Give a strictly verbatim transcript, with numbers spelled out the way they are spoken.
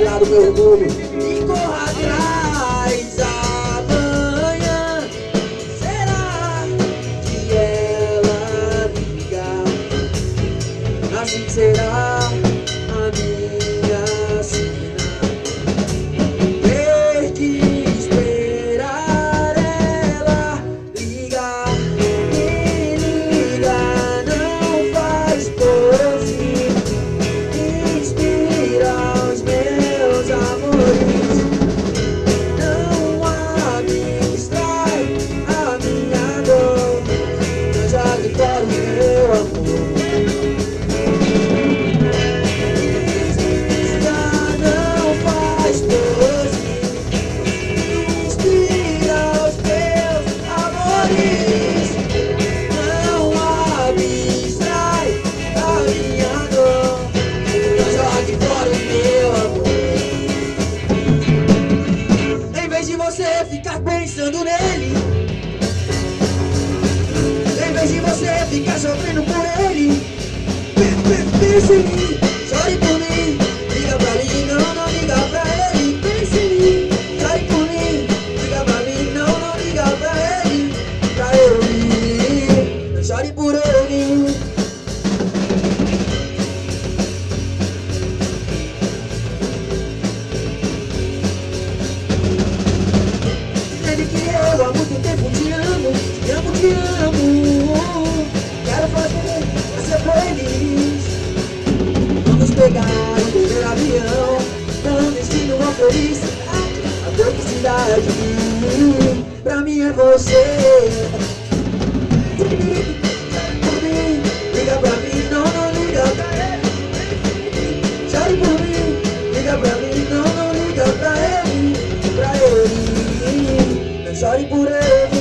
lado, meu orgulho. E corra atrás amanhã. Será que ela liga? Assim será a minha sina. Ter que esperar ela ligar. Me liga, não faz pose. Inspira os meus amores. Não abstrai a minha dor. Não jogue fora o meu amor. Ficar pensando nele, em vez de você ficar sofrendo por ele. Pense em mim, chore por mim. Liga pra mim, não, não liga pra ele. Pense em mim, chore por mim. Liga pra mim, não, não liga pra ele. Pra ele, não chore por ele. Eu há muito tempo te amo, te amo, te amo. Quero fazer você feliz. Vamos pegar o primeiro avião com destino a felicidade, a felicidade. Pra mim é você. Por mim, liga pra mim, não, não liga pra ele. Chore por mim, liga pra mim, não, não liga pra ele. Pra ele. Chore por ele.